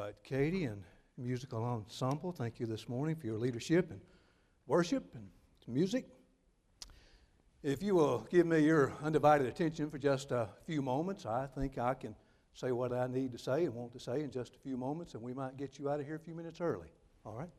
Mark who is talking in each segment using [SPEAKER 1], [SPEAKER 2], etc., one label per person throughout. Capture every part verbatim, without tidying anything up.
[SPEAKER 1] right, Katie and musical ensemble, thank you this morning for your leadership and worship and music. If you will give me your undivided attention for just a few moments, I think I can say what I need to say and want to say in just a few moments, and we might get you out of here a few minutes early. All right?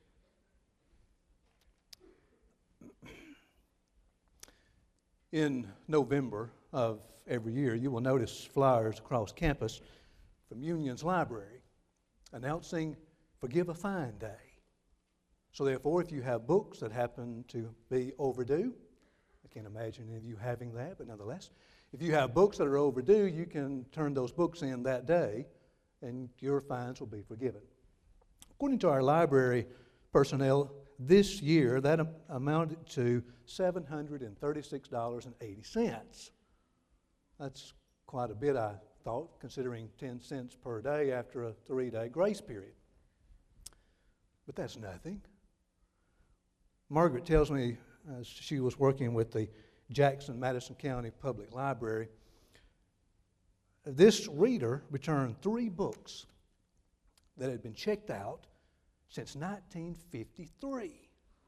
[SPEAKER 1] In November of every year, you will notice flyers across campus from Union's library announcing Forgive a Fine Day. So therefore, if you have books that happen to be overdue, I can't imagine any of you having that, but nonetheless, if you have books that are overdue, you can turn those books in that day, and your fines will be forgiven. According to our library personnel, this year, that am- amounted to seven hundred thirty-six dollars and eighty cents. That's quite a bit, I thought, considering ten cents per day after a three-day grace period. But that's nothing. Margaret tells me, as she was working with the Jackson Madison County Public Library, this reader returned three books that had been checked out since nineteen fifty-three.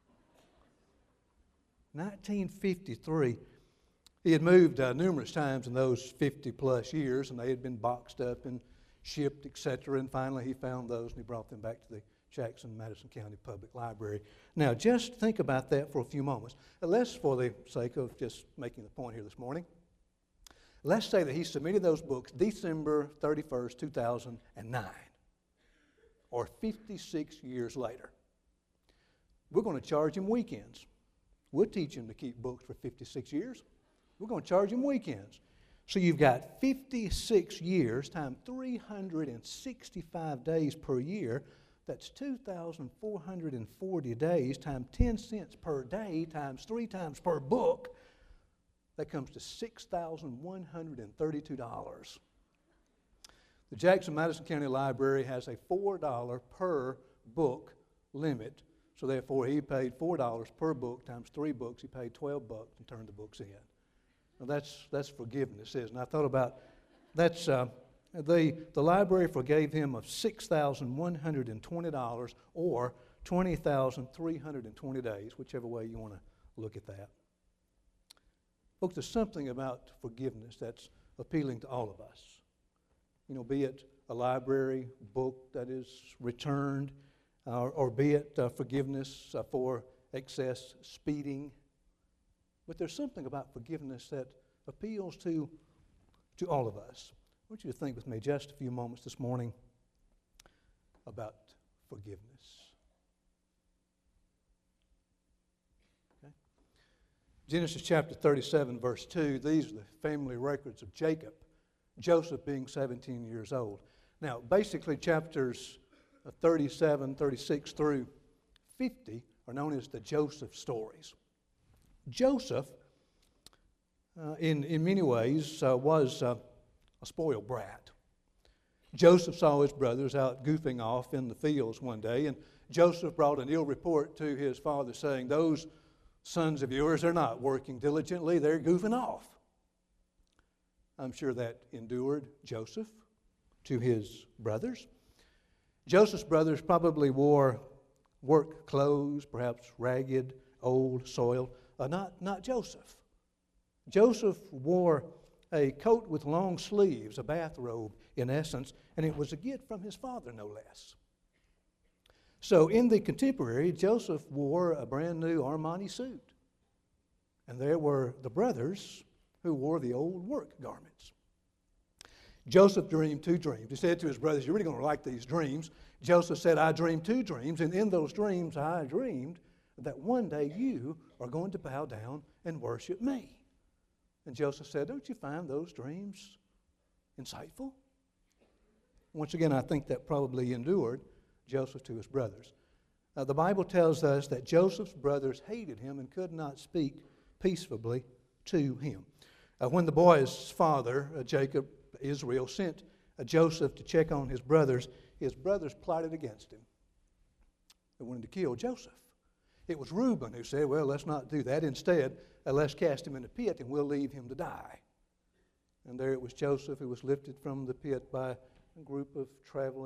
[SPEAKER 1] nineteen fifty-three. He had moved uh, numerous times in those fifty-plus years, and they had been boxed up and shipped, et cetera, and finally he found those and he brought them back to the Jackson Madison County Public Library. Now, just think about that for a few moments. Let's, for the sake of just making the point here this morning, let's say that he submitted those books December thirty-first, two thousand nine, or fifty-six years later. We're going to charge him weekends. We'll teach him to keep books for fifty-six years. We're going to charge him weekends. So you've got fifty-six years times three hundred sixty-five days per year. That's two thousand four hundred forty days times ten cents per day times three times per book. That comes to six thousand one hundred thirty-two dollars. The Jackson Madison County Library has a four dollars per book limit. So therefore, he paid four dollars per book times three books. He paid twelve bucks and turned the books in. Now that's that's forgiveness, isn't it? I thought about that's uh, the the library forgave him of six thousand one hundred twenty dollars or twenty thousand three hundred twenty days, whichever way you want to look at that. Folks, there's something about forgiveness that's appealing to all of us. You know, be it a library book that is returned, uh, or be it uh, forgiveness uh, for excess speeding. But there's something about forgiveness that appeals to, to all of us. I want you to think with me just a few moments this morning about forgiveness. Okay? Genesis chapter thirty-seven, verse two, these are the family records of Jacob, Joseph being seventeen years old. Now, basically, chapters thirty-seven, thirty-six through fifty are known as the Joseph stories. Joseph, uh, in, in many ways, uh, was uh, a spoiled brat. Joseph saw his brothers out goofing off in the fields one day, and Joseph brought an ill report to his father saying, those sons of yours, they're not working diligently, they're goofing off. I'm sure that endured Joseph to his brothers. Joseph's brothers probably wore work clothes, perhaps ragged, old, soiled. Uh, not, not Joseph. Joseph wore a coat with long sleeves, a bathrobe in essence, and it was a gift from his father, no less. So in the contemporary, Joseph wore a brand new Armani suit. And there were the brothers who wore the old work garments. Joseph dreamed two dreams. He said to his brothers, you're really going to like these dreams. Joseph said, I dreamed two dreams, and in those dreams I dreamed that one day you are going to bow down and worship me. And Joseph said, don't you find those dreams insightful? Once again, I think that probably endured Joseph to his brothers. Now, the Bible tells us that Joseph's brothers hated him and could not speak peaceably to him. Uh, when the boy's father, uh, Jacob, Israel, sent uh, Joseph to check on his brothers, his brothers plotted against him. They wanted to kill Joseph. It was Reuben who said, well, let's not do that. Instead, uh, let's cast him in a pit and we'll leave him to die. And there it was Joseph who was lifted from the pit by a group of traveling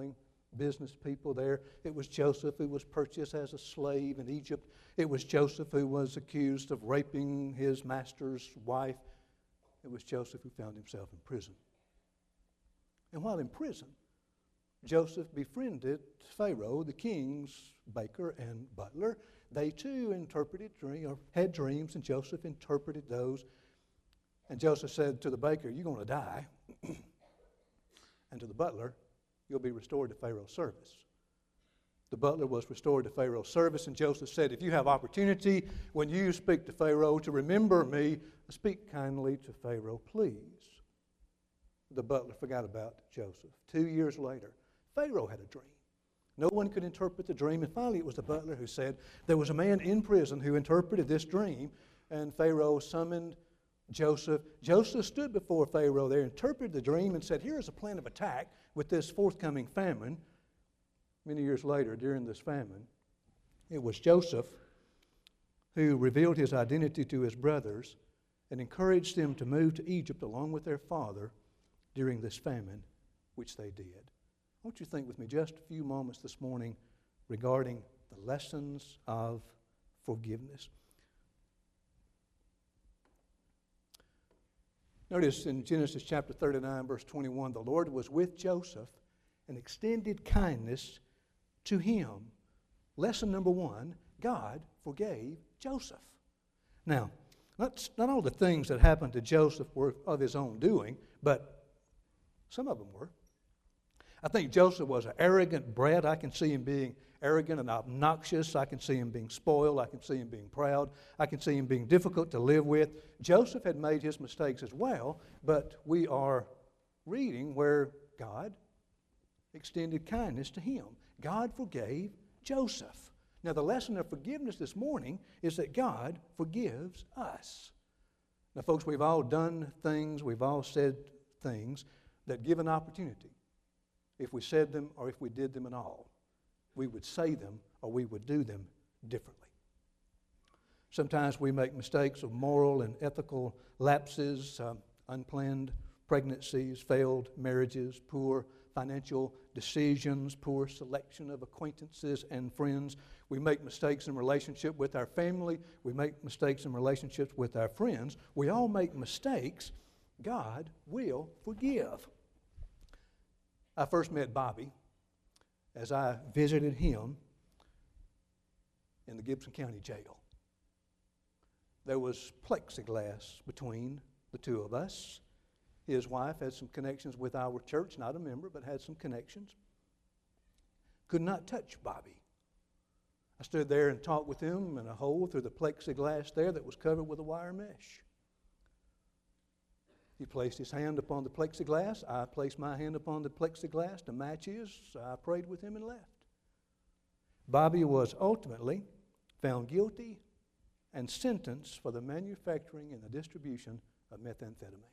[SPEAKER 1] business people there. It was Joseph who was purchased as a slave in Egypt. It was Joseph who was accused of raping his master's wife. It was Joseph who found himself in prison. And while in prison, Joseph befriended Pharaoh, the king's baker and butler. They too interpreted dream, or had dreams, and Joseph interpreted those. And Joseph said to the baker, "You're going to die." And to the butler, "You'll be restored to Pharaoh's service." The butler was restored to Pharaoh's service, and Joseph said, "If you have opportunity when you speak to Pharaoh to remember me, speak kindly to Pharaoh, please." The butler forgot about Joseph. Two years later, Pharaoh had a dream. No one could interpret the dream, and finally it was the butler who said, there was a man in prison who interpreted this dream, and Pharaoh summoned Joseph. Joseph stood before Pharaoh there, interpreted the dream, and said, "Here is a plan of attack with this forthcoming famine." Many years later, during this famine, it was Joseph who revealed his identity to his brothers and encouraged them to move to Egypt along with their father during this famine, which they did. I want you to think with me just a few moments this morning regarding the lessons of forgiveness. Notice in Genesis chapter thirty-nine, verse twenty-one, the Lord was with Joseph and extended kindness to him. Lesson number one, God forgave Joseph. Now, not, not all the things that happened to Joseph were of his own doing, but some of them were. I think Joseph was an arrogant brat. I can see him being arrogant and obnoxious. I can see him being spoiled. I can see him being proud. I can see him being difficult to live with. Joseph had made his mistakes as well, but we are reading where God extended kindness to him. God forgave Joseph. Now, the lesson of forgiveness this morning is that God forgives us. Now, folks, we've all done things, we've all said things that give an opportunity. If we said them or if we did them at all, we would say them or we would do them differently. Sometimes we make mistakes of moral and ethical lapses, uh, unplanned pregnancies, failed marriages, poor financial decisions, poor selection of acquaintances and friends. We make mistakes in relationship with our family. We make mistakes in relationships with our friends. We all make mistakes. God will forgive. I first met Bobby as I visited him in the Gibson County Jail. There was plexiglass between the two of us. His wife had some connections with our church, not a member, but had some connections. Could not touch Bobby. I stood there and talked with him in a hole through the plexiglass there that was covered with a wire mesh. He placed his hand upon the plexiglass. I placed my hand upon the plexiglass to match his. I prayed with him and left. Bobby was ultimately found guilty and sentenced for the manufacturing and the distribution of methamphetamine.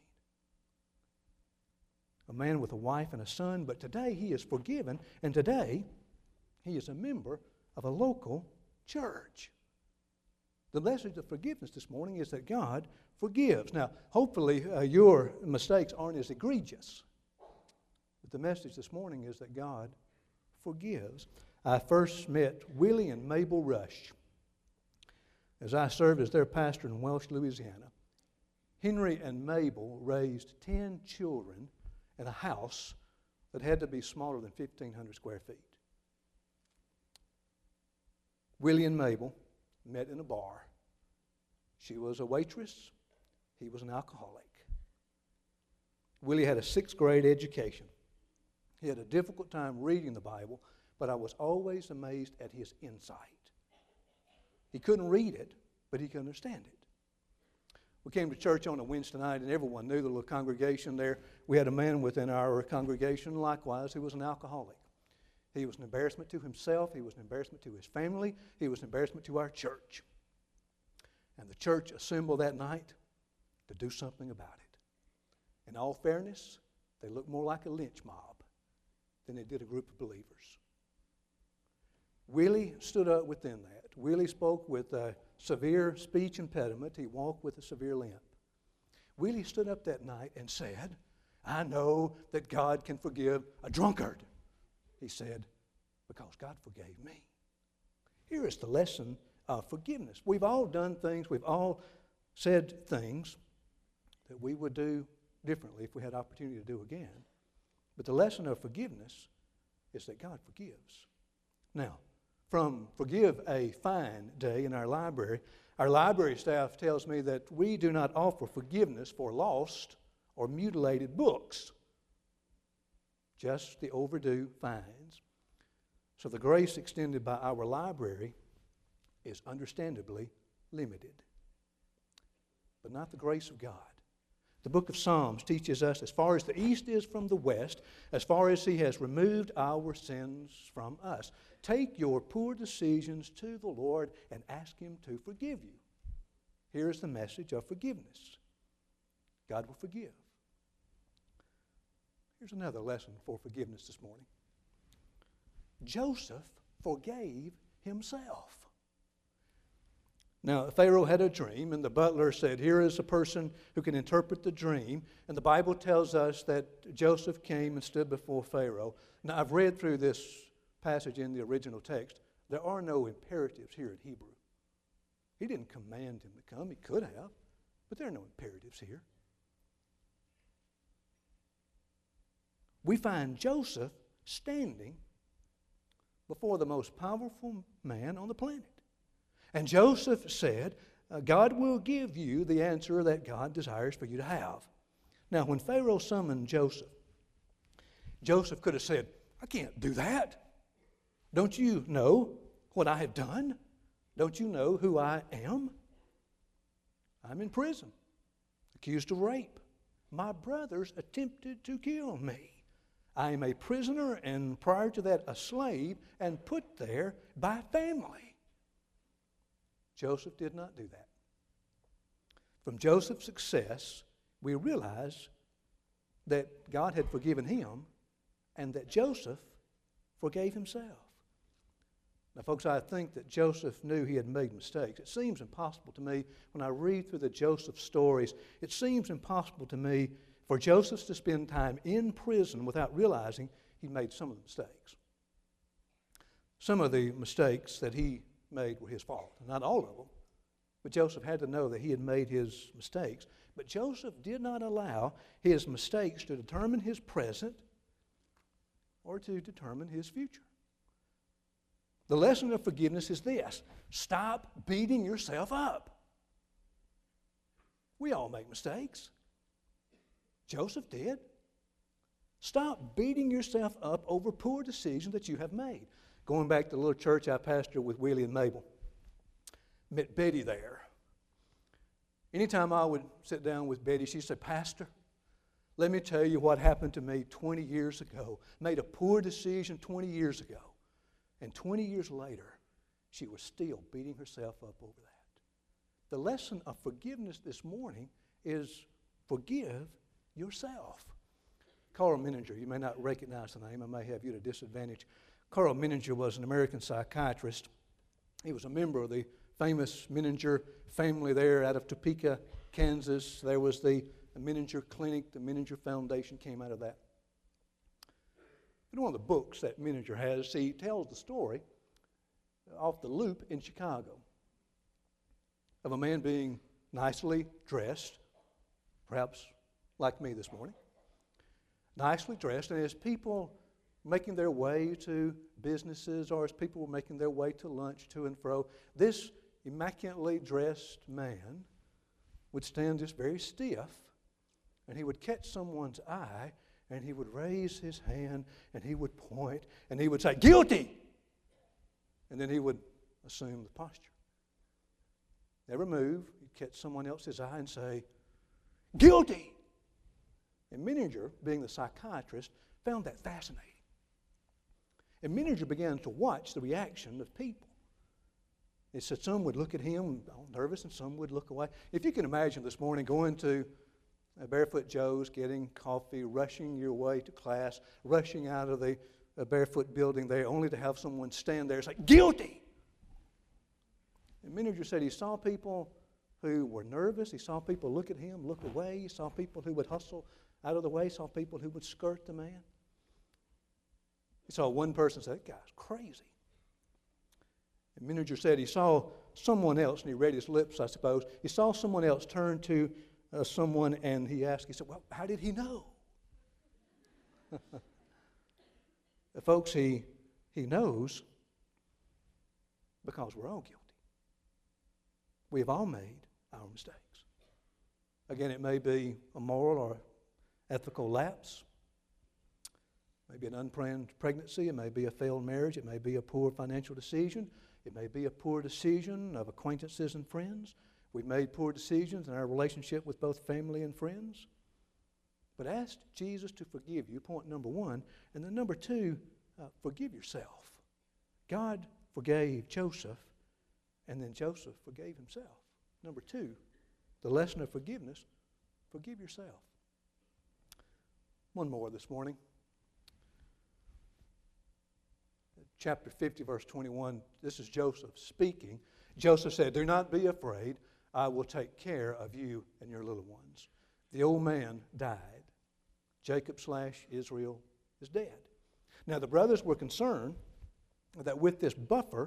[SPEAKER 1] A man with a wife and a son, but today he is forgiven, and today he is a member of a local church. The message of forgiveness this morning is that God forgives. Now, hopefully uh, your mistakes aren't as egregious. But the message this morning is that God forgives. I first met Willie and Mabel Rush as I served as their pastor in Welch, Louisiana. Henry and Mabel raised ten children in a house that had to be smaller than fifteen hundred square feet. Willie and Mabel met in a bar. She was a waitress. He was an alcoholic. Willie had a sixth grade education. He had a difficult time reading the Bible, but I was always amazed at his insight. He couldn't read it, but he could understand it. We came to church on a Wednesday night, and everyone knew the little congregation there. We had a man within our congregation, likewise, who was an alcoholic. He was an embarrassment to himself. He was an embarrassment to his family. He was an embarrassment to our church. And the church assembled that night to do something about it. In all fairness, they looked more like a lynch mob than they did a group of believers. Willie stood up within that. Willie spoke with a severe speech impediment. He walked with a severe limp. Willie stood up that night and said, "I know that God can forgive a drunkard." He said, because God forgave me. Here is the lesson of forgiveness. We've all done things, we've all said things that we would do differently if we had opportunity to do again. But the lesson of forgiveness is that God forgives. Now, from Forgive a Fine Day in our library, our library staff tells me that we do not offer forgiveness for lost or mutilated books, just the overdue fines. So the grace extended by our library is understandably limited, but not the grace of God. The book of Psalms teaches us, as far as the east is from the west, as far as He has removed our sins from us. Take your poor decisions to the Lord and ask Him to forgive you. Here is the message of forgiveness. God will forgive. Here's another lesson for forgiveness this morning. Joseph forgave himself. Now, Pharaoh had a dream, and the butler said, here is a person who can interpret the dream. And the Bible tells us that Joseph came and stood before Pharaoh. Now, I've read through this passage in the original text. There are no imperatives here in Hebrew. He didn't command him to come. He could have, but there are no imperatives here. We find Joseph standing before the most powerful man on the planet. And Joseph said, uh, God will give you the answer that God desires for you to have. Now, when Pharaoh summoned Joseph, Joseph could have said, I can't do that. Don't you know what I have done? Don't you know who I am? I'm in prison, accused of rape. My brothers attempted to kill me. I am a prisoner, and prior to that, a slave, and put there by family. Joseph did not do that. From Joseph's success, we realize that God had forgiven him and that Joseph forgave himself. Now, folks, I think that Joseph knew he had made mistakes. It seems impossible to me, when I read through the Joseph stories, it seems impossible to me for Joseph to spend time in prison without realizing he made some of the mistakes. Some of the mistakes that he made were his fault, not all of them. But Joseph had to know that he had made his mistakes. But Joseph did not allow his mistakes to determine his present or to determine his future. The lesson of forgiveness is this: stop beating yourself up. We all make mistakes. Joseph did. Stop beating yourself up over poor decisions that you have made. Going back to the little church I pastored with Willie and Mabel, met Betty there. Anytime I would sit down with Betty, she'd say, Pastor, let me tell you what happened to me twenty years ago. Made a poor decision twenty years ago. And twenty years later, she was still beating herself up over that. The lesson of forgiveness this morning is forgive yourself. Carl Menninger, you may not recognize the name. I may have you at a disadvantage. Carl Menninger was an American psychiatrist. He was a member of the famous Menninger family there out of Topeka, Kansas. There was the Menninger Clinic. The Menninger Foundation came out of that. In one of the books that Menninger has, he tells the story off the Loop in Chicago of a man being nicely dressed, perhaps like me this morning, nicely dressed, and as people making their way to businesses or as people were making their way to lunch to and fro, this immaculately dressed man would stand just very stiff, and he would catch someone's eye, and he would raise his hand, and he would point, and he would say, guilty! And then he would assume the posture. Never move. He'd catch someone else's eye and say, guilty! And Menninger, being the psychiatrist, found that fascinating. And Menninger began to watch the reaction of people. He said some would look at him all nervous and some would look away. If you can imagine this morning going to uh, Barefoot Joe's, getting coffee, rushing your way to class, rushing out of the uh, Barefoot building there, only to have someone stand there and say, guilty! And Menninger said he saw people who were nervous. He saw people look at him, look away. He saw people who would hustle out of the way. He saw people who would skirt the man. He saw one person say, that guy's crazy. And manager said he saw someone else, and he read his lips, I suppose. He saw someone else turn to uh, someone, and he asked, he said, well, how did he know? Folks, he, he knows because we're all guilty. We've all made our mistakes. Again, it may be a moral or ethical lapse. It may be an unplanned pregnancy. It may be a failed marriage. It may be a poor financial decision. It may be a poor decision of acquaintances and friends. We've made poor decisions in our relationship with both family and friends. But ask Jesus to forgive you, point number one. And then number two, uh, forgive yourself. God forgave Joseph, and then Joseph forgave himself. Number two, the lesson of forgiveness, forgive yourself. One more this morning. Chapter fifty, verse twenty-one, this is Joseph speaking. Joseph said, do not be afraid. I will take care of you and your little ones. The old man died. Jacob slash Israel is dead. Now the brothers were concerned that with this buffer,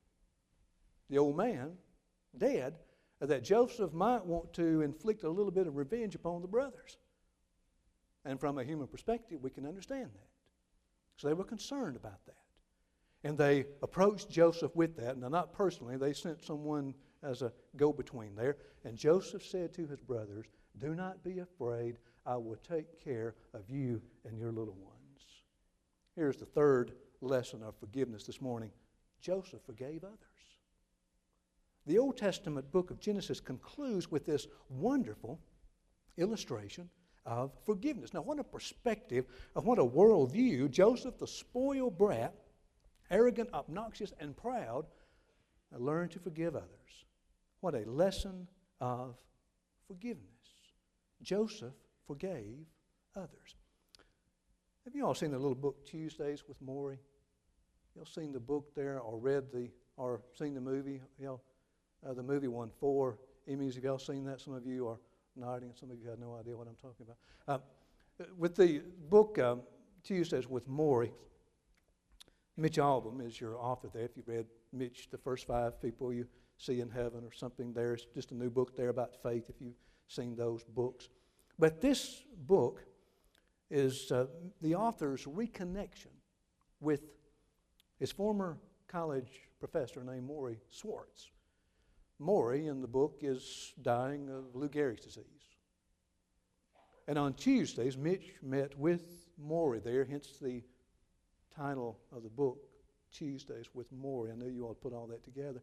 [SPEAKER 1] the old man dead, that Joseph might want to inflict a little bit of revenge upon the brothers. And from a human perspective, we can understand that. So they were concerned about that. And they approached Joseph with that. Now, not personally. They sent someone as a go-between there. And Joseph said to his brothers, do not be afraid. I will take care of you and your little ones. Here's the third lesson of forgiveness this morning. Joseph forgave others. The Old Testament book of Genesis concludes with this wonderful illustration of forgiveness. Now, what a perspective, of what a worldview. Joseph, the spoiled brat, arrogant, obnoxious, and proud, learned to forgive others. What a lesson of forgiveness. Joseph forgave others. Have you all seen the little book Tuesdays with Morrie? Y'all seen the book there, or read the, or seen the movie? Y'all, uh, the movie won four Emmys. Have y'all seen that? Some of you are nodding, and some of you have no idea what I'm talking about. Uh, with the book um, Tuesdays with Morrie, Mitch Albom is your author there. If you've read Mitch, the first five people you see in heaven or something there, it's just a new book there about faith if you've seen those books. But this book is uh, the author's reconnection with his former college professor named Morrie Schwartz. Morrie in the book is dying of Lou Gehrig's disease. And on Tuesdays, Mitch met with Morrie there, hence the title of the book, Tuesdays with Morrie. I know you all put all that together.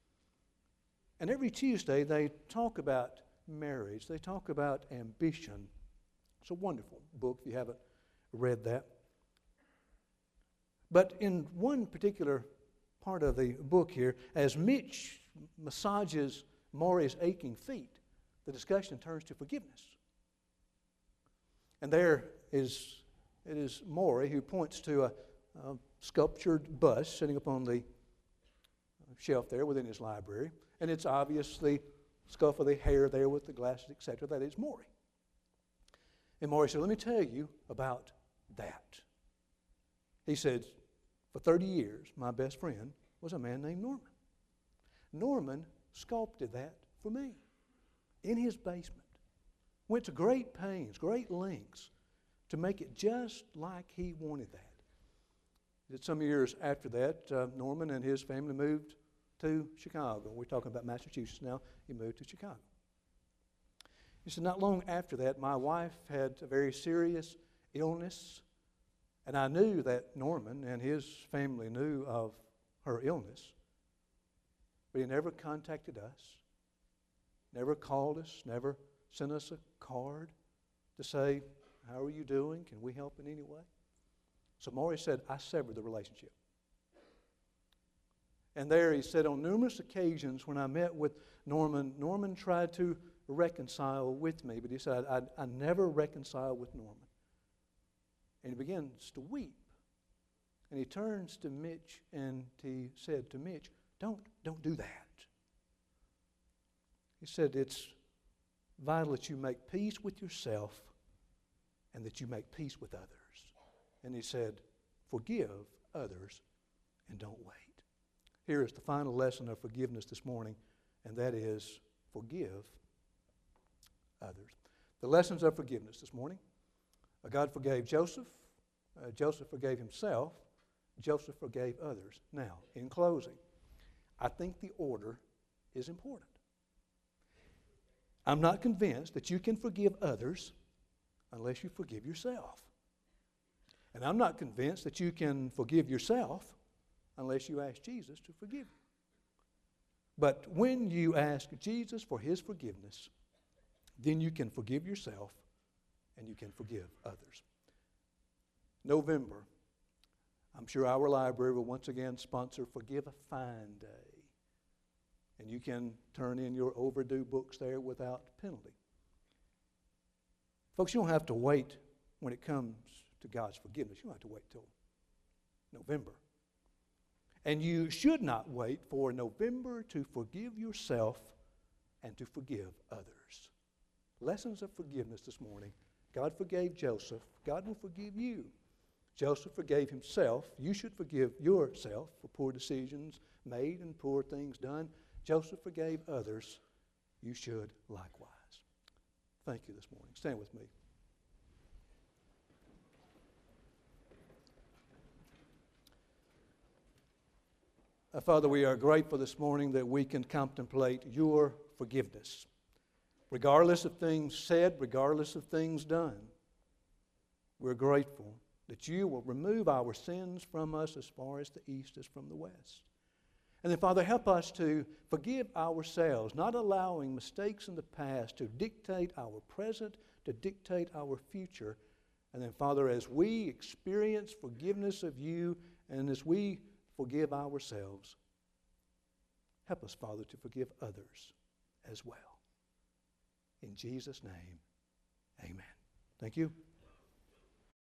[SPEAKER 1] And every Tuesday they talk about marriage. They talk about ambition. It's a wonderful book if you haven't read that. But in one particular part of the book here, as Mitch massages Morrie's aching feet, the discussion turns to forgiveness. And there is, it is Morrie who points to a, a sculptured bust sitting upon the shelf there within his library. And it's obvious the scuff of the hair there with the glasses, et cetera. That is Morrie. And Morrie said, let me tell you about that. He said, for thirty years, my best friend was a man named Norman. Norman sculpted that for me in his basement. Went to great pains, great lengths to make it just like he wanted that. That some years after that, uh, Norman and his family moved to Chicago. We're talking about Massachusetts now. He moved to Chicago. He said, not long after that, my wife had a very serious illness, and I knew that Norman and his family knew of her illness, but he never contacted us, never called us, never sent us a card to say, how are you doing? Can we help in any way? So Morrie said, I severed the relationship. And there he said, on numerous occasions when I met with Norman, Norman tried to reconcile with me, but he said, I, I, I never reconciled with Norman. And he begins to weep. And he turns to Mitch and he said to Mitch, don't, don't do that. He said, it's vital that you make peace with yourself and that you make peace with others. And he said, forgive others and don't wait. Here is the final lesson of forgiveness this morning, and that is forgive others. The lessons of forgiveness this morning. Uh, God forgave Joseph. Uh, Joseph forgave himself. Joseph forgave others. Now, in closing, I think the order is important. I'm not convinced that you can forgive others unless you forgive yourself. And I'm not convinced that you can forgive yourself unless you ask Jesus to forgive you. But when you ask Jesus for his forgiveness, then you can forgive yourself and you can forgive others. November, I'm sure our library will once again sponsor Forgive a Fine Day. And you can turn in your overdue books there without penalty. Folks, you don't have to wait when it comes to God's forgiveness. You don't have to wait till November. And you should not wait for November to forgive yourself and to forgive others. Lessons of forgiveness this morning. God forgave Joseph. God will forgive you. Joseph forgave himself. You should forgive yourself for poor decisions made and poor things done. Joseph forgave others. You should likewise. Thank you this morning. Stand with me. Uh, Father, we are grateful this morning that we can contemplate your forgiveness. Regardless of things said, regardless of things done, we're grateful that you will remove our sins from us as far as the east is from the west. And then, Father, help us to forgive ourselves, not allowing mistakes in the past to dictate our present, to dictate our future. And then, Father, as we experience forgiveness of you and as we forgive ourselves, help us, Father, to forgive others as well. In Jesus' name, amen. Thank you.